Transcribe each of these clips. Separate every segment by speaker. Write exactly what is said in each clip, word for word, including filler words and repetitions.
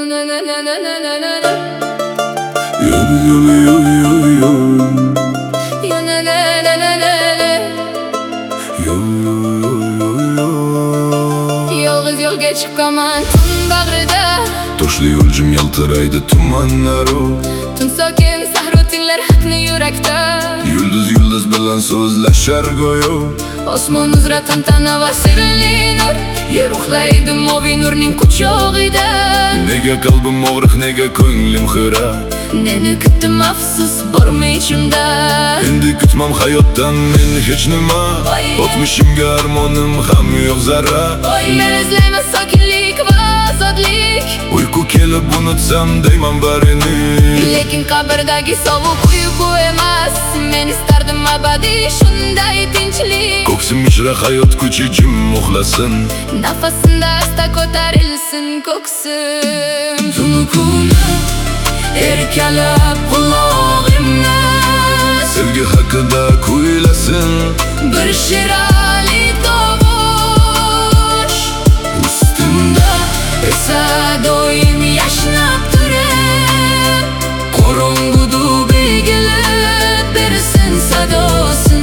Speaker 1: na na na na na na na na.
Speaker 2: Yo yo yo yo yo.
Speaker 1: Yo na na na na na na.
Speaker 2: Yo yo yo yo.
Speaker 1: Yolg'iz yo'lga chiqaman tun bag'rida.
Speaker 2: Toshli yo'lchim yaltiraydi tumanlaru.
Speaker 1: Tun sokin sahro tinglar haqni yurakda.
Speaker 2: Yulduz yulduz bilan so'zlashar go'yo.
Speaker 1: Osmon uzra tantana va sirli nur. Yer uxlaydi moviy nurning quchog'ida.
Speaker 2: Nega qalbim og'riq, nega ko'nglim xira?
Speaker 1: Neni kutdim afsus bormi ichimda.
Speaker 2: Endi kutmam hayotdan men hech nima. O'tmishimga armonim ham yo'q zarra.
Speaker 1: Men izlayman sokinlik va ozodlik.
Speaker 2: Uyqu kelib unutsam deyman barini.
Speaker 1: Lekin qabrdagi sovuq uyqu emas. Men istardim abadiy shunday tinchlik.
Speaker 2: Ko'ksim ichra hayot kuchi jim uxlasin.
Speaker 1: Nafasimda asta ko'tarilsin ko'ksim. Tunu kuni erkalab qulog'imni
Speaker 2: Sevgi haqida kuylasin.
Speaker 1: Bir shirali tovush ustimda esa doim yashnab turib. Qorong'uda belgilab bersin sadosin.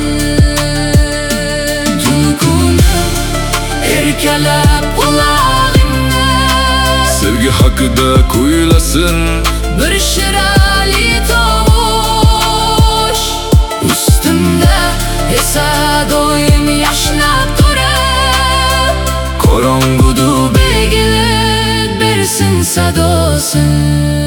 Speaker 1: Tunu kuni erkalab qulog'imni
Speaker 2: Sevgi haqida kuylasin.
Speaker 1: Bir shirali tovush ustimda esa doim yashnab turib.
Speaker 2: Qorong'uda
Speaker 1: Belgilab bersin sadosin.